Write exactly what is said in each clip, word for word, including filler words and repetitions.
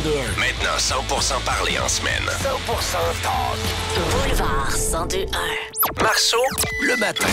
deux un. Maintenant, cent pour cent parler en semaine. cent pour cent talk. Boulevard cent deux un. Marceau, le matin.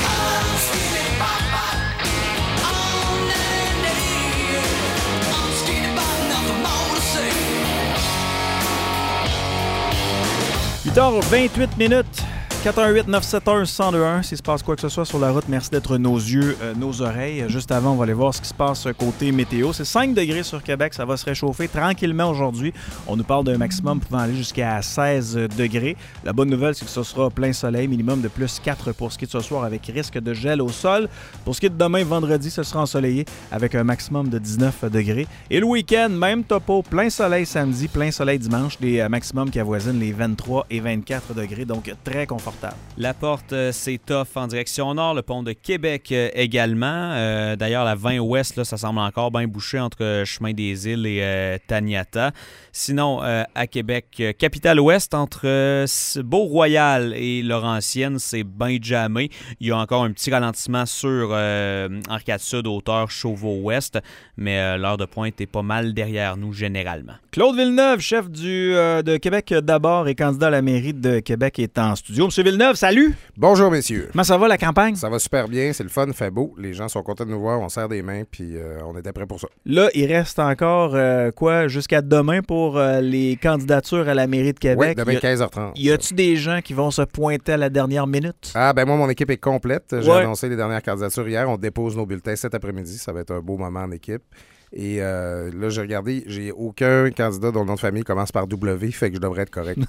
huit heures vingt-huit minutes. quatre un huit neuf sept un un zéro deux un. S'il se passe quoi que ce soit sur la route, merci d'être nos yeux, euh, nos oreilles. Juste avant, on va aller voir ce qui se passe côté météo. C'est cinq degrés sur Québec. Ça va se réchauffer tranquillement aujourd'hui. On nous parle d'un maximum pouvant aller jusqu'à seize degrés. La bonne nouvelle, c'est que ce sera plein soleil, minimum de plus quatre pour ce qui est de ce soir avec risque de gel au sol. Pour ce qui est de demain, vendredi, ce sera ensoleillé avec un maximum de dix-neuf degrés. Et le week-end, même topo, plein soleil samedi, plein soleil dimanche. Des maximums qui avoisinent les vingt-trois et vingt-quatre degrés. Donc, très confortable. La porte, euh, c'est tough en direction nord. Le pont de Québec euh, également. Euh, d'ailleurs, la vingt ouest, là, ça semble encore bien bouché entre euh, Chemin des Îles et euh, Taniata. Sinon, euh, à Québec, euh, Capitale-Ouest, entre euh, Beau-Royal et Laurentienne, c'est bien jammé. Il y a encore un petit ralentissement sur euh, Arcade-Sud, hauteur Chauveau-Ouest, mais euh, l'heure de pointe est pas mal derrière nous généralement. Claude Villeneuve, chef du, euh, de Québec d'abord et candidat à la mairie de Québec, est en studio. Monsieur Villeneuve, salut! Bonjour, messieurs. Comment ça va, la campagne? Ça va super bien, c'est le fun, fait beau. Les gens sont contents de nous voir, on serre des mains, puis euh, on était prêts pour ça. Là, il reste encore, euh, quoi, jusqu'à demain pour euh, les candidatures à la mairie de Québec. Oui, demain, quinze heures trente. Y a-tu des gens qui vont se pointer à la dernière minute? Ah, ben moi, mon équipe est complète. J'ai ouais. annoncé les dernières candidatures hier. On dépose nos bulletins cet après-midi. Ça va être un beau moment en équipe. Et euh, là, j'ai regardé, j'ai aucun candidat dont le nom de famille commence par W, fait que je devrais être correct.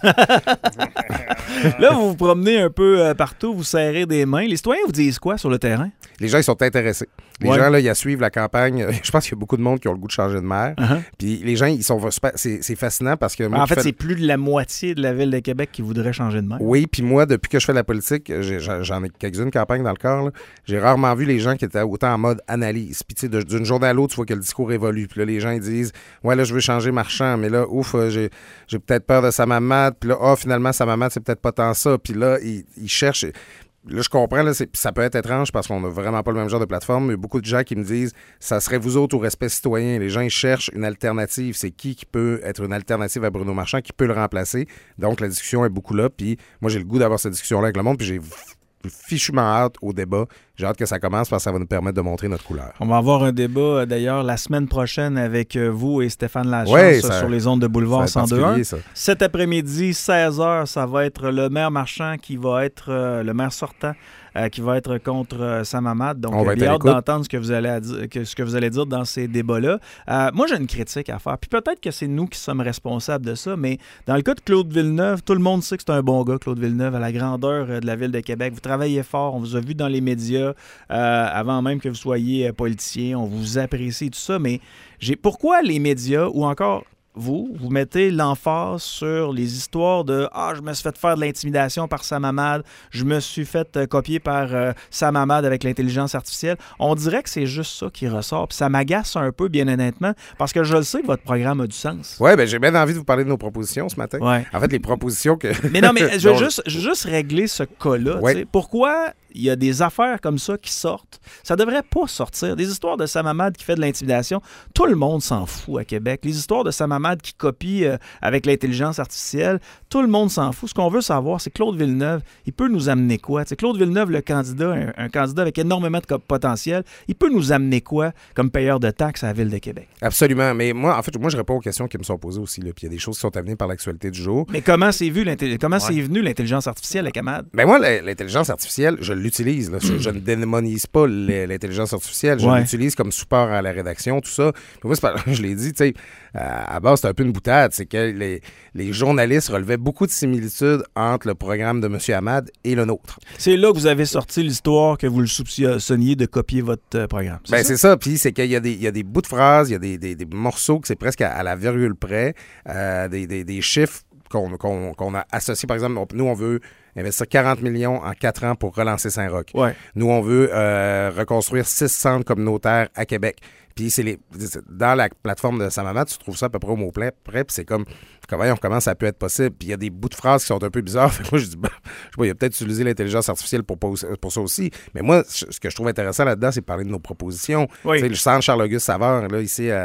Là, vous vous promenez un peu euh, partout, vous serrez des mains. Les citoyens vous disent quoi sur le terrain? Les gens, ils sont intéressés. Les ouais. gens, là, ils à suivre la campagne. Je pense qu'il y a beaucoup de monde qui ont le goût de changer de maire. Uh-huh. Puis les gens, ils sont super... C'est, c'est fascinant parce que... Moi, en fait, fais... c'est plus de la moitié de la ville de Québec qui voudrait changer de maire. Oui, puis moi, depuis que je fais de la politique, j'ai, j'en ai quelques-unes campagnes dans le corps, là, j'ai rarement vu les gens qui étaient autant en mode analyse. Puis tu sais, d'une journée à l'autre, tu vois que le discours évolue. Puis là, les gens, ils disent « Ouais, là, je veux changer Marchand, mais là, ouf, j'ai, j'ai peut-être peur de sa mamade. Puis là, ah, oh, finalement, sa mamade, c'est peut-être pas tant ça. » Puis là, ils, ils cherchent... Là, je comprends, là, c'est, ça peut être étrange parce qu'on n'a vraiment pas le même genre de plateforme, mais beaucoup de gens qui me disent ça serait vous autres au respect citoyen. Les gens, ils cherchent une alternative. C'est qui qui peut être une alternative à Bruno Marchand, qui peut le remplacer. Donc, la discussion est beaucoup là. Puis moi, j'ai le goût d'avoir cette discussion-là avec le monde. Puis j'ai fichument hâte au débat. J'ai hâte que ça commence parce que ça va nous permettre de montrer notre couleur. On va avoir un débat, d'ailleurs, la semaine prochaine avec vous et Stéphane Lachance ouais, ça, sur les ondes de Boulevard cent deux un. Ça. Cet après-midi, seize heures, ça va être le maire Marchand qui va être euh, le maire sortant. Euh, qui va être contre euh, Sam Hamad. Donc, j'ai hâte d'entendre ce que, vous allez à di- que, ce que vous allez dire dans ces débats-là. Euh, moi, j'ai une critique à faire. Puis peut-être que c'est nous qui sommes responsables de ça, mais dans le cas de Claude Villeneuve, tout le monde sait que c'est un bon gars, Claude Villeneuve, à la grandeur euh, de la ville de Québec. Vous travaillez fort, on vous a vu dans les médias euh, avant même que vous soyez euh, politicien. On vous apprécie, tout ça, mais j'ai pourquoi les médias, ou encore... Vous, vous mettez l'emphase sur les histoires de « Ah, je me suis fait faire de l'intimidation par Sam Hamad, je me suis fait euh, copier par euh, Sam Hamad avec l'intelligence artificielle. » On dirait que c'est juste ça qui ressort. Puis ça m'agace un peu, bien honnêtement, parce que je le sais que votre programme a du sens. Oui, bien, j'ai bien envie de vous parler de nos propositions ce matin. Ouais. En fait, les propositions que... Mais non, mais je veux juste, je veux juste régler ce cas-là. Ouais. Pourquoi il y a des affaires comme ça qui sortent? Ça devrait pas sortir. Des histoires de Sam Hamad qui fait de l'intimidation, tout le monde s'en fout à Québec. Les histoires de Sam Hamad qui copie euh, avec l'intelligence artificielle, tout le monde s'en fout. Ce qu'on veut savoir, c'est Claude Villeneuve, il peut nous amener quoi? T'sais, Claude Villeneuve, le candidat, un, un candidat avec énormément de potentiel, il peut nous amener quoi comme payeur de taxes à la Ville de Québec? Absolument. Mais moi, en fait, moi, je réponds aux questions qui me sont posées aussi. Puis il y a des choses qui sont amenées par l'actualité du jour. Mais comment c'est vu comment ouais. c'est venu l'intelligence artificielle avec Hamad? Ben moi, l'intelligence artificielle, je l'utilise. Là. Je, je ne démonise pas l'intelligence artificielle. Je ouais. l'utilise comme support à la rédaction, tout ça. Puis moi, c'est pas, je l'ai dit, tu sais, à base, c'est un peu une boutade. C'est que les, les journalistes relevaient beaucoup de similitudes entre le programme de M. Hamad et le nôtre. C'est là que vous avez sorti l'histoire que vous le soupçonniez de copier votre euh, programme. C'est ben, ça? c'est ça. Puis c'est qu'il y a des, il y a des bouts de phrases, il y a des, des, des morceaux que c'est presque à, à la virgule près, euh, des, des, des chiffres qu'on, qu'on, qu'on a associés. Par exemple, nous, on veut investir quarante millions en quatre ans pour relancer Saint-Roch. Ouais. Nous, on veut euh, reconstruire six centres communautaires à Québec. Puis c'est les dans la plateforme de Sam Hamad, tu trouves ça à peu près au mot plein, près, puis c'est comme comment on commence, ça peut être possible. Puis il y a des bouts de phrases qui sont un peu bizarres. Fait que moi, je dis, ben, je sais pas, il a peut-être utilisé l'intelligence artificielle pour, pour ça aussi. Mais moi, ce que je trouve intéressant là-dedans, c'est de parler de nos propositions. Oui. Tu sais, le centre Charles-Auguste Savard, là, ici à,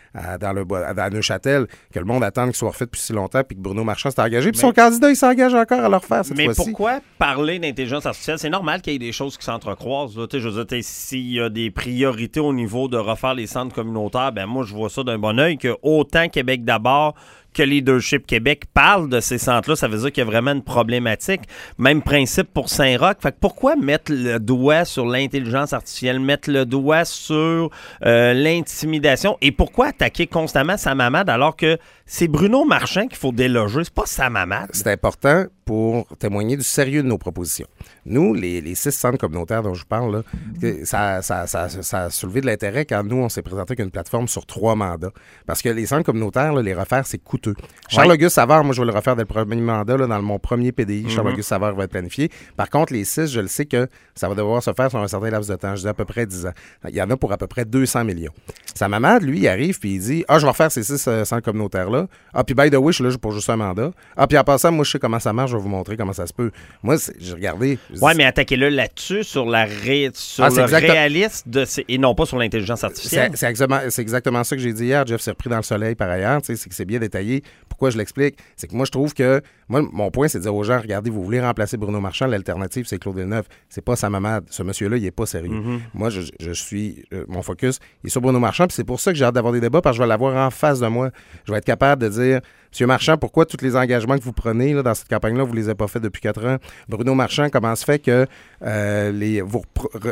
à, dans le, à, à Neuchâtel, que le monde attend qu'il soit refait depuis si longtemps, puis que Bruno Marchand s'est engagé. Puis son candidat, il s'engage encore à le refaire cette mais fois-ci. Mais pourquoi parler d'intelligence artificielle? C'est normal qu'il y ait des choses qui s'entrecroisent. Là. Je veux dire, s'il y a des priorités au niveau de refaire les centres communautaires, ben moi, je vois ça d'un bon œil, que autant Québec d'abord que Leadership Québec parle de ces centres-là, ça veut dire qu'il y a vraiment une problématique. Même principe pour Saint-Roch. Fait que pourquoi mettre le doigt sur l'intelligence artificielle, mettre le doigt sur euh, l'intimidation et pourquoi attaquer constamment Sam Hamad alors que c'est Bruno Marchand qu'il faut déloger, c'est pas Sam Hamad. C'est important pour témoigner du sérieux de nos propositions. Nous, les, les six centres communautaires dont je vous parle, là, mm-hmm. ça, ça, ça, ça a soulevé de l'intérêt quand nous, on s'est présenté avec une plateforme sur trois mandats. Parce que les centres communautaires, là, les refaire, c'est coûteux. Charles-Auguste Savard, moi, je vais le refaire dès le premier mandat, là, dans mon premier P D I. Mm-hmm. Charles-Auguste Savard va être planifié. Par contre, les six, je le sais que ça va devoir se faire sur un certain laps de temps. Je dis à peu près dix ans. Il y en a pour à peu près deux cents millions. Sam Hamad, lui, il arrive puis il dit « Ah, je vais refaire ces six euh, centres communautaires-là. Ah, puis by the way, je suis là pour juste un mandat. Ah, puis en passant, moi, je sais comment ça marche. Je vais vous montrer comment ça se peut. » Moi, j'ai regardé. Oui, mais attaquez-le là-dessus, sur, la ré... sur ah, le exact... réalisme de ces... et non pas sur l'intelligence artificielle. C'est, c'est, exactement, c'est exactement ça que j'ai dit hier. Jeff s'est repris dans le soleil par ailleurs. C'est que c'est bien détaillé. Pourquoi je l'explique? C'est que moi, je trouve que... Moi, mon point, c'est de dire aux gens, regardez, vous voulez remplacer Bruno Marchand, l'alternative, c'est Claude Villeneuve. C'est pas Sam Hamad. Ce monsieur-là, il est pas sérieux. Mm-hmm. Moi, je, je suis... Euh, mon focus il est sur Bruno Marchand, puis c'est pour ça que j'ai hâte d'avoir des débats, parce que je vais l'avoir en face de moi. Je vais être capable de dire... Monsieur Marchand, pourquoi tous les engagements que vous prenez là, dans cette campagne-là, vous ne les avez pas faits depuis quatre ans? Bruno Marchand, comment se fait que euh, les, vous,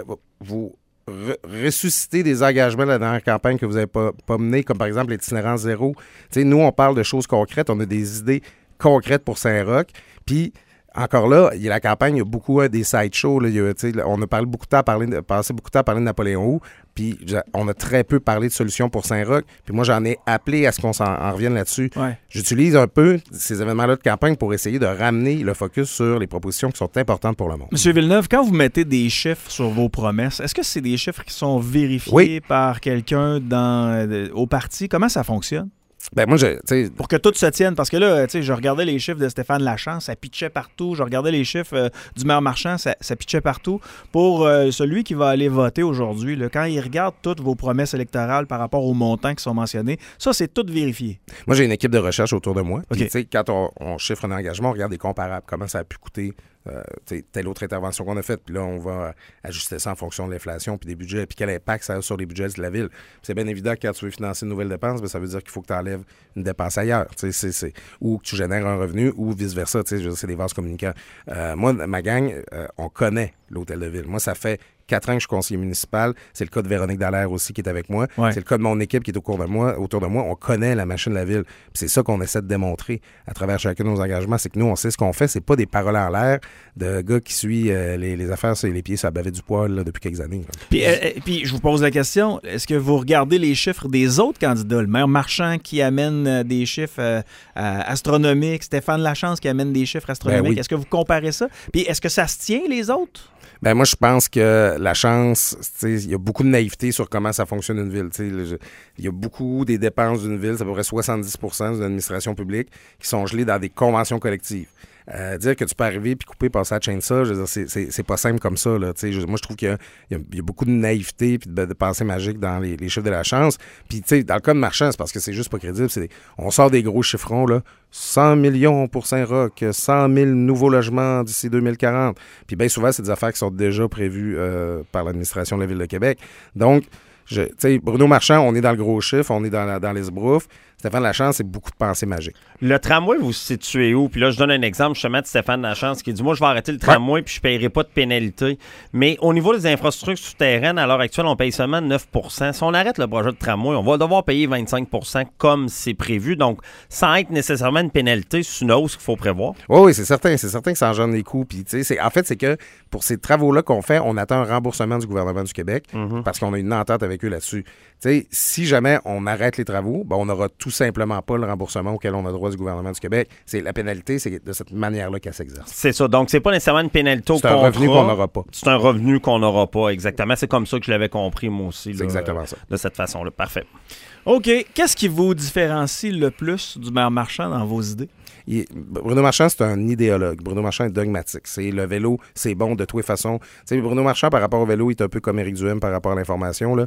vous re, ressuscitez des engagements là, dans la campagne que vous n'avez pas, pas menés, comme par exemple l'itinérance zéro? T'sais, nous, on parle de choses concrètes, on a des idées concrètes pour Saint-Roch, puis... Encore là, il y a la campagne, il y a beaucoup hein, des sideshows. Là, il y a, on a parlé beaucoup de temps à parler de, passé beaucoup de temps à parler de Napoléon Roux, puis on a très peu parlé de solutions pour Saint-Roch. Puis moi, j'en ai appelé à ce qu'on s'en en revienne là-dessus. Ouais. J'utilise un peu ces événements-là de campagne pour essayer de ramener le focus sur les propositions qui sont importantes pour le monde. Monsieur Villeneuve, quand vous mettez des chiffres sur vos promesses, est-ce que c'est des chiffres qui sont vérifiés oui. par quelqu'un dans, euh, au parti? Comment ça fonctionne? Ben moi, je, t'sais... Pour que tout se tienne, parce que là, tu sais, je regardais les chiffres de Stéphane Lachance, ça pitchait partout. Je regardais les chiffres euh, du maire Marchand, ça, ça pitchait partout. Pour euh, celui qui va aller voter aujourd'hui, là, quand il regarde toutes vos promesses électorales par rapport aux montants qui sont mentionnés, ça, c'est tout vérifié. Moi, j'ai une équipe de recherche autour de moi. Okay. Puis, quand on, on chiffre un engagement, on regarde des comparables. Comment ça a pu coûter euh, telle autre intervention qu'on a faite. Puis là, on va ajuster ça en fonction de l'inflation puis des budgets. Puis quel impact ça a sur les budgets de la ville. Puis c'est bien évident que quand tu veux financer une nouvelle dépense, bien, ça veut dire qu'il faut que tu enlèves une dépense ailleurs. C'est, c'est, ou que tu génères un revenu ou vice-versa. Je veux dire, c'est des vases communicants. Euh, moi, ma gang, euh, on connaît l'hôtel de ville. Moi, ça fait quatre ans que je suis conseiller municipal. C'est le cas de Véronique Dallaire aussi qui est avec moi. Ouais. C'est le cas de mon équipe qui est au cours de moi, autour de moi. On connaît la machine de la ville. Puis c'est ça qu'on essaie de démontrer à travers chacun de nos engagements. C'est que nous, on sait ce qu'on fait. C'est pas des paroles en l'air de gars qui suivent euh, les, les affaires sur les pieds sur la bavette du poil là, depuis quelques années. Puis, euh, puis je vous pose la question, est-ce que vous regardez les chiffres des autres candidats? Le maire Marchand qui amène euh, des chiffres euh, euh, astronomiques, Stéphane Lachance qui amène des chiffres astronomiques. Ben oui. Est-ce que vous comparez ça? Puis est-ce que ça se tient, les autres? Ben moi, je pense que la chance, il y a beaucoup de naïveté sur comment ça fonctionne une ville. Il y a beaucoup des dépenses d'une ville, c'est à peu près soixante-dix pour cent de l'administration publique qui sont gelées dans des conventions collectives. Euh, dire que tu peux arriver puis couper, passer à chainsaw, je veux dire, c'est, c'est, c'est pas simple comme ça. Là, je, moi, je trouve qu'il y a, il y a, il y a beaucoup de naïveté puis de, de pensée magique dans les, les chiffres de la chance. Puis, tu sais, dans le cas de Marchand, c'est parce que c'est juste pas crédible. C'est des, on sort des gros chiffrons, là. cent millions pour Saint-Roch, cent mille nouveaux logements d'ici deux mille quarante. Puis, bien souvent, c'est des affaires qui sont déjà prévues euh, par l'administration de la Ville de Québec. Donc, tu sais, Bruno Marchand, on est dans le gros chiffre, on est dans, la, dans les esbroufs. Stéphane Lachance, c'est beaucoup de pensée magique. Le tramway, vous vous situez où? Puis là, je donne un exemple justement de Stéphane Lachance qui dit « Moi, je vais arrêter le tramway ouais. puis je ne paierai pas de pénalité. » Mais au niveau des infrastructures souterraines, à l'heure actuelle, on paye seulement neuf pour cent. Si on arrête le projet de tramway, on va devoir payer vingt-cinq pour cent comme c'est prévu. Donc, sans être nécessairement une pénalité, c'est une hausse qu'il faut prévoir. Oui, oui, c'est certain. C'est certain que ça engendre des coûts. Puis, tu sais, en fait, c'est que pour ces travaux-là qu'on fait, on attend un remboursement du gouvernement du Québec mm-hmm. parce qu'on a une entente avec eux là-dessus. Tu sais, si jamais on arrête les travaux, ben, on n'aura tout simplement pas le remboursement auquel on a droit du gouvernement du Québec. C'est la pénalité, c'est de cette manière-là qu'elle s'exerce. C'est ça. Donc, c'est pas nécessairement une pénalité au contrat. C'est un revenu qu'on n'aura pas. C'est un revenu qu'on n'aura pas, exactement. C'est comme ça que je l'avais compris, moi aussi. C'est là, exactement ça. De cette façon-là. Parfait. OK. Qu'est-ce qui vous différencie le plus du maire Marchand dans vos idées? Il, Bruno Marchand, c'est un idéologue. Bruno Marchand est dogmatique. C'est le vélo, c'est bon de toutes les façons. Tu sais, Bruno Marchand, par rapport au vélo, il est un peu comme Éric Duhem par rapport à l'information, là.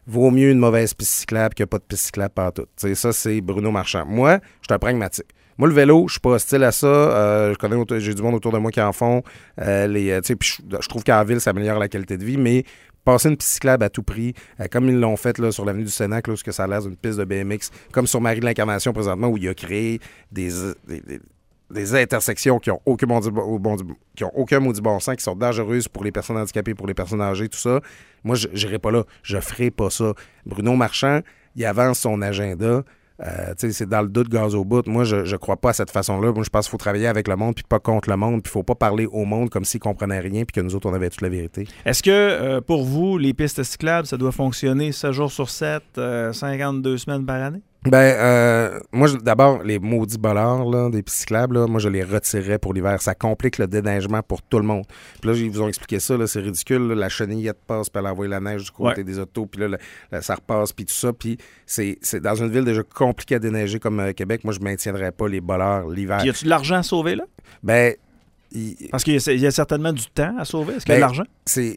vaut mieux une mauvaise piste cyclable que pas de piste cyclable partout. T'sais, ça, c'est Bruno Marchand. Moi, je suis un pragmatique. Moi, le vélo, je suis pas hostile à ça. Euh, je connais, autour, j'ai du monde autour de moi qui en font. Euh, les, puis je, je trouve qu'en ville, ça améliore la qualité de vie, mais passer une piste cyclable à tout prix, euh, comme ils l'ont fait là, sur l'avenue du Sénac, là, où ça a l'air d'une piste de B M X, comme sur Marie de l'Incarnation présentement, où il a créé des, des, des, des intersections qui ont aucun maudit bon, qui ont aucun maudit bon sens, qui sont dangereuses pour les personnes handicapées, pour les personnes âgées, tout ça. Moi, je n'irai pas là. Je ferai pas ça. Bruno Marchand, il avance son agenda. Euh, c'est dans le doute gaz au bout. Moi, je ne crois pas à cette façon-là. Moi, je pense qu'il faut travailler avec le monde puis pas contre le monde. Puis il ne faut pas parler au monde comme s'ils ne comprenaient rien puis que nous autres, on avait toute la vérité. Est-ce que, euh, pour vous, les pistes cyclables, ça doit fonctionner sept jours sur sept, euh, cinquante-deux semaines par année? Ben, euh, moi, d'abord, les maudits bollards là, des pistes cyclables, là, moi, je les retirerais pour l'hiver. Ça complique le déneigement pour tout le monde. Puis là, ils vous ont expliqué ça, là, c'est ridicule. Là, la chenillette passe, puis elle envoie la neige du côté ouais. des autos, puis là, là, là, ça repasse, puis tout ça. Puis c'est, c'est dans une ville déjà compliquée à déneiger comme euh, Québec. Moi, je ne maintiendrais pas les bollards l'hiver. Puis y a-tu de l'argent à sauver, là? Ben... Il... Parce qu'il y a, il y a certainement du temps à sauver. Est-ce qu'il y a ben, de l'argent? C'est...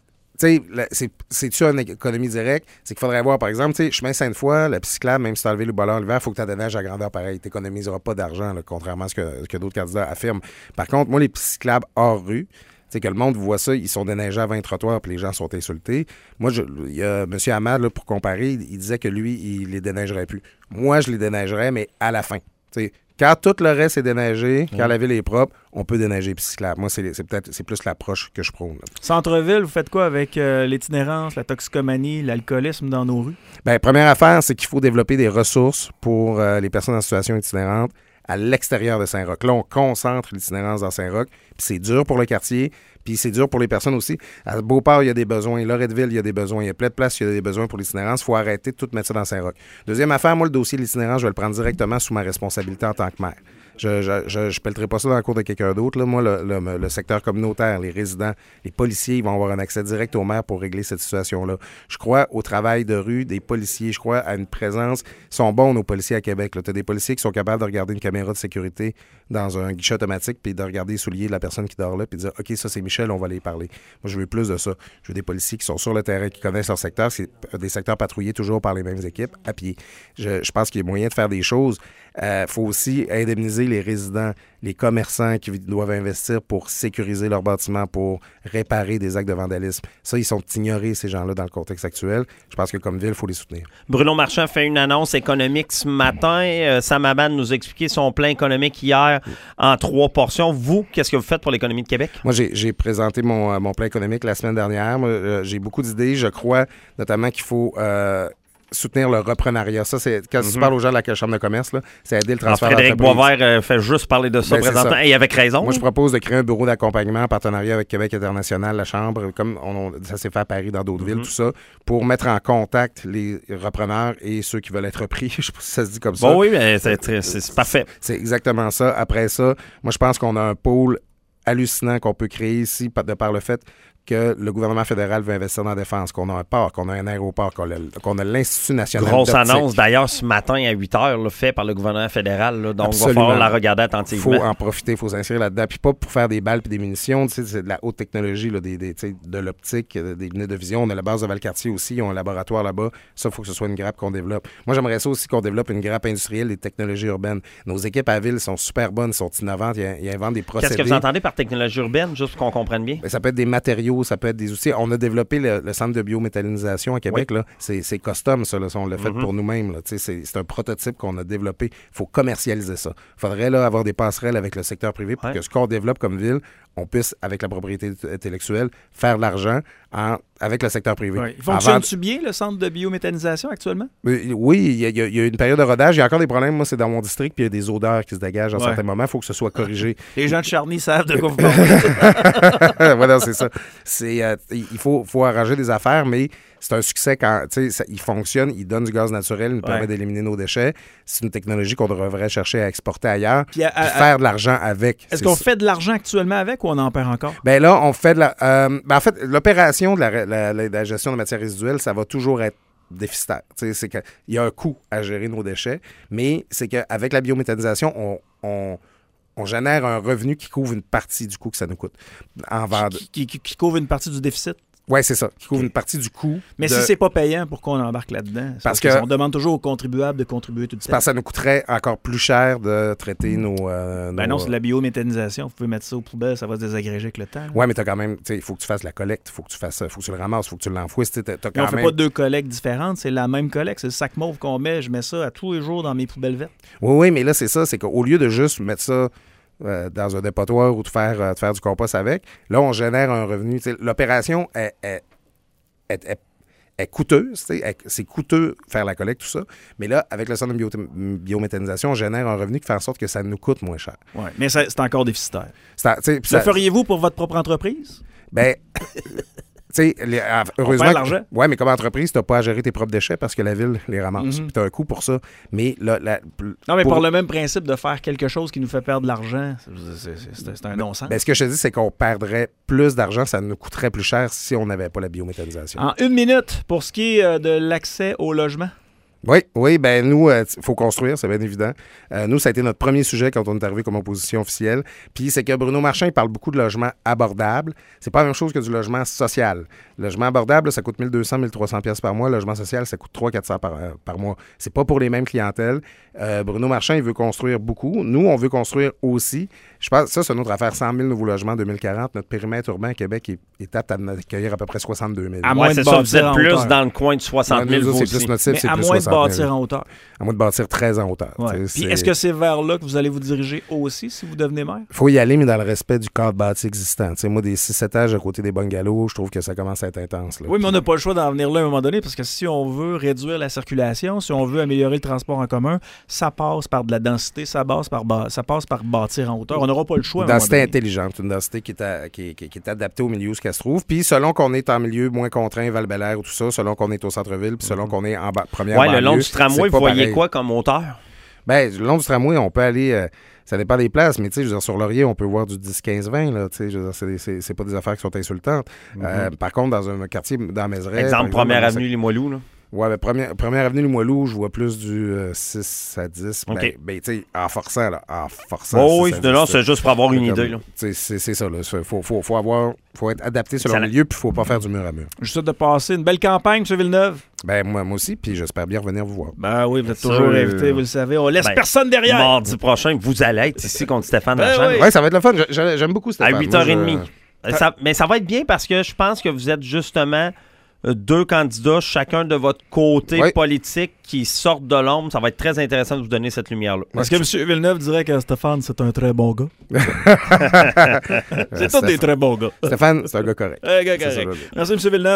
Tu sais, c'est-tu une économie directe? C'est qu'il faudrait voir, par exemple, tu sais, chemin Sainte-Foy, la piste cyclable, même si tu as enlevé le bollard l'hiver, il faut que tu déneiges à grandeur pareil. Tu n'économiseras pas d'argent, là, contrairement à ce que, que d'autres candidats affirment. Par contre, moi, les pistes cyclables hors rue, tu sais, que le monde voit ça, ils sont déneigés à vingt trottoirs puis les gens sont insultés. Moi, il y a M. Hamad, là, pour comparer, il, il disait que lui, il les déneigerait plus. Moi, je les déneigerais, mais à la fin. Tu sais, quand tout le reste est déneigé, quand mmh. la ville est propre, on peut déneiger puis cyclable. Moi, c'est, c'est peut-être c'est plus l'approche que je prône. Là. Centre-ville, vous faites quoi avec euh, l'itinérance, la toxicomanie, l'alcoolisme dans nos rues? Bien, première affaire, c'est qu'il faut développer des ressources pour euh, les personnes en situation itinérante à l'extérieur de Saint-Roch. Là, on concentre l'itinérance dans Saint-Roch, puis c'est dur pour le quartier, puis c'est dur pour les personnes aussi. À Beauport, il y a des besoins. Loretteville, il y a des besoins. Il y a plein de places, il y a des besoins pour l'itinérance. Il faut arrêter de tout mettre ça dans Saint-Roch. Deuxième affaire, moi, le dossier de l'itinérance, je vais le prendre directement sous ma responsabilité en tant que maire. Je je, je, je pelleterai pas ça dans la cour de quelqu'un d'autre. Là. Moi, le, le, le secteur communautaire, les résidents, les policiers, ils vont avoir un accès direct au maire pour régler cette situation-là. Je crois au travail de rue des policiers. Je crois à une présence. Ils sont bons, nos policiers à Québec. Tu as des policiers qui sont capables de regarder une caméra de sécurité dans un guichet automatique puis de regarder les souliers de la personne qui dort là puis de dire « OK, ça, c'est Michel, on va aller parler. » Moi, je veux plus de ça. Je veux des policiers qui sont sur le terrain, qui connaissent leur secteur. C'est des secteurs patrouillés toujours par les mêmes équipes à pied. Je, je pense qu'il y a moyen de faire des choses. Il euh, faut aussi indemniser les résidents, les commerçants qui doivent investir pour sécuriser leurs bâtiments, pour réparer des actes de vandalisme. Ça, ils sont ignorés, ces gens-là, dans le contexte actuel. Je pense que comme ville, il faut les soutenir. Bruno Marchand fait une annonce économique ce matin. Euh, Sam Hamad nous a expliqué son plan économique hier en trois portions. Vous, qu'est-ce que vous faites pour l'économie de Québec? Moi, j'ai, j'ai présenté mon, mon plan économique la semaine dernière. Moi, euh, j'ai beaucoup d'idées. Je crois notamment qu'il faut... Euh, soutenir le reprenariat. Ça, c'est quand mm-hmm. tu parles aux gens de la Chambre de commerce, là, c'est aider le transfert Alors, Frédéric Boisvert euh, fait juste parler de ça ben, présentement, ça. Et avec raison. Moi, je propose de créer un bureau d'accompagnement en partenariat avec Québec International, la Chambre, comme on, ça s'est fait à Paris, dans d'autres mm-hmm. villes, tout ça, pour mettre en contact les repreneurs et ceux qui veulent être repris. Je sais pas si ça se dit comme ça. Bon, oui, mais c'est, c'est, c'est parfait. C'est exactement ça. Après ça, moi, je pense qu'on a un pôle hallucinant qu'on peut créer ici de par le fait que le gouvernement fédéral veut investir dans la défense, qu'on a un port, qu'on a un aéroport, qu'on a, qu'on a l'Institut national Grosse d'optique. annonce, d'ailleurs, ce matin à huit heures, là, fait par le gouvernement fédéral. Là, donc, Absolument. Il va falloir la regarder attentivement. Il faut en profiter, il faut s'inscrire là-dedans. Puis pas pour faire des balles et des munitions, tu sais, c'est de la haute technologie, là, des, des, de l'optique, des lunettes de vision. On a la base de Valcartier aussi, ils ont un laboratoire là-bas. Ça, il faut que ce soit une grappe qu'on développe. Moi, j'aimerais ça aussi qu'on développe une grappe industrielle des technologies urbaines. Nos équipes à ville sont super bonnes, sont innovantes, ils, ils inventent des procédés. Qu'est-ce que vous entendez par technologie urbaine, juste pour qu'on comprenne bien? Bien, ça peut être des matériaux, ça peut être des outils. On a développé le, le centre de biométallinisation à Québec. Oui. Là. C'est, c'est custom, ça. Là. On l'a fait mm-hmm. pour nous-mêmes. Là. C'est, c'est un prototype qu'on a développé. Il faut commercialiser ça. Il faudrait là, avoir des passerelles avec le secteur privé pour ouais. que ce qu'on développe comme ville, on puisse, avec la propriété intellectuelle, faire de l'argent en, avec le secteur privé. Oui. Fonctionne-tu Avant... bien, le centre de biométhanisation, actuellement? Oui, il y, a, il y a une période de rodage. Il y a encore des problèmes. Moi, c'est dans mon district, puis il y a des odeurs qui se dégagent à ouais. certains moments. Il faut que ce soit corrigé. Les gens de Charny savent de quoi vous parlez. Voilà, c'est ça. C'est, euh, il faut, faut arranger des affaires, mais c'est un succès quand ça, il fonctionne, il donne du gaz naturel, il nous ouais. permet d'éliminer nos déchets. C'est une technologie qu'on devrait chercher à exporter ailleurs, puis, à, puis à, faire de l'argent avec. Est-ce c'est qu'on ça. fait de l'argent actuellement avec ou on en perd encore? Bien là, on fait de la... Euh, ben en fait, l'opération de la, la, la, la gestion de matières résiduelles, ça va toujours être déficitaire. T'sais, c'est qu'il y a un coût à gérer nos déchets, mais c'est qu'avec la biométhanisation, on... on on génère un revenu qui couvre une partie du coût que ça nous coûte. En vente. Qui, qui, qui couvre une partie du déficit? Oui, c'est ça, qui couvre okay. une partie du coût. Mais de... si c'est pas payant, pourquoi on embarque là-dedans? Parce, parce que... On demande toujours aux contribuables de contribuer tout de suite. Parce que ça nous coûterait encore plus cher de traiter mmh. nos, euh, Ben nos... non, c'est de la biométhanisation. Vous pouvez mettre ça aux poubelles, ça va se désagréger avec le temps. Oui, mais t'as quand même... Il faut que tu fasses la collecte, il faut que tu fasses, faut que tu le ramasses, il faut que tu l'enfouisses. T'as, t'as quand on ne même... fait pas deux collectes différentes, c'est la même collecte. C'est le sac mauve qu'on met, je mets ça à tous les jours dans mes poubelles vertes. Oui, oui, mais là, c'est ça, c'est qu'au lieu de juste mettre ça... Euh, dans un dépotoir ou de faire, euh, de faire du compost avec. Là, on génère un revenu. T'sais, l'opération est, est, est, est, est coûteuse. Est, c'est coûteux faire la collecte, tout ça. Mais là, avec le centre de bio- biométhanisation, on génère un revenu qui fait en sorte que ça nous coûte moins cher. Oui, mais ça, c'est encore déficitaire. Ça, le ça, feriez-vous pour votre propre entreprise? Ben... Tu sais, heureusement. Oui, mais comme entreprise, tu n'as pas à gérer tes propres déchets parce que la ville les ramasse. Mm-hmm. Puis tu as un coût pour ça. Mais là, la, non, mais pour... par le même principe de faire quelque chose qui nous fait perdre de l'argent, c'est, c'est, c'est, c'est un non-sens. Ben, ce que je te dis, c'est qu'on perdrait plus d'argent, ça nous coûterait plus cher si on n'avait pas la biométhanisation. En une minute, pour ce qui est de l'accès au logement. Oui, oui, ben nous, il euh, faut construire, c'est bien évident. Euh, nous, ça a été notre premier sujet quand on est arrivé comme opposition officielle. Puis c'est que Bruno Marchand, il parle beaucoup de logement abordable. C'est pas la même chose que du logement social. Le logement abordable, là, ça coûte mille deux cents, mille trois cents pièces par mois. Le logement social, ça coûte trois cents, quatre cents par, euh, par mois. C'est pas pour les mêmes clientèles. Euh, Bruno Marchand, il veut construire beaucoup. Nous, on veut construire aussi. Je pense que ça, c'est notre affaire. cent mille nouveaux logements en deux mille quarante. Notre périmètre urbain à Québec est, est apte à accueillir à peu près soixante-deux mille. À moins ouais, de c'est ça, vous êtes plus dans le coin de soixante mille. Ouais, c'est plus notre cible, mais c'est à plus moins de bâtir en hauteur. À moins de bâtir très en hauteur. Ouais. Puis est-ce que c'est vers là que vous allez vous diriger aussi si vous devenez maire? Il faut y aller, mais dans le respect du cadre bâti existant. T'sais, moi, des six sept étages à côté des bungalows, je trouve que ça commence à être intense. Là. Oui, mais on n'a pas le choix d'en venir là à un moment donné parce que si on veut réduire la circulation, si on veut améliorer le transport en commun, ça passe par de la densité, ça passe par, ba- ça passe par bâtir en hauteur. On n'aura pas le choix. Une densité intelligente, une densité qui est, à, qui, qui, qui est adaptée au milieu où elle se trouve. Puis selon qu'on est en milieu moins contraint, Val-Bélair ou tout ça, selon qu'on est au centre-ville, puis selon qu'on est en ba- première ouais, banlieue. Oui, le long du tramway, vous voyez quoi comme hauteur? Bien, le long du tramway, on peut aller... Euh, ça dépend des places, mais tu sais, je veux dire, sur Laurier, on peut voir du dix, quinze, vingt, là, tu sais, je veux dire, c'est, c'est, c'est pas des affaires qui sont insultantes. Mm-hmm. Euh, par contre, dans un quartier, dans Mézeray... Exemple, Première Avenue Limoilou, là. Ouais, ben, première, première Avenue Limoilou, je vois plus du euh, six à dix. Okay. Ben, ben tu sais, en forçant, là, en forçant. Oh, oui, non, c'est juste pour avoir une idée, là. C'est, c'est, c'est ça, là. Il faut, faut, faut avoir... faut être adapté selon le milieu, puis il faut pas faire du mur à mur. Je souhaite de passer une belle campagne, M. Villeneuve. Ben, moi, moi aussi, puis j'espère bien revenir vous voir. Ben oui, vous êtes toujours euh... invité, vous le savez. On laisse ben, personne derrière. Mardi prochain, vous allez être ici contre Stéphane ben Lachance. Oui. Ouais, ça va être le fun. Je, j'aime beaucoup Stéphane. À huit heures trente. Ça, mais ça va être bien parce que je pense que vous êtes justement deux candidats, chacun de votre côté oui. politique, qui sortent de l'ombre. Ça va être très intéressant de vous donner cette lumière-là. Est-ce que M. Villeneuve dirait que Stéphane, c'est un très bon gars? C'est tous des très bons gars. Stéphane, c'est un gars correct. Un gars correct. Merci, M. Villeneuve.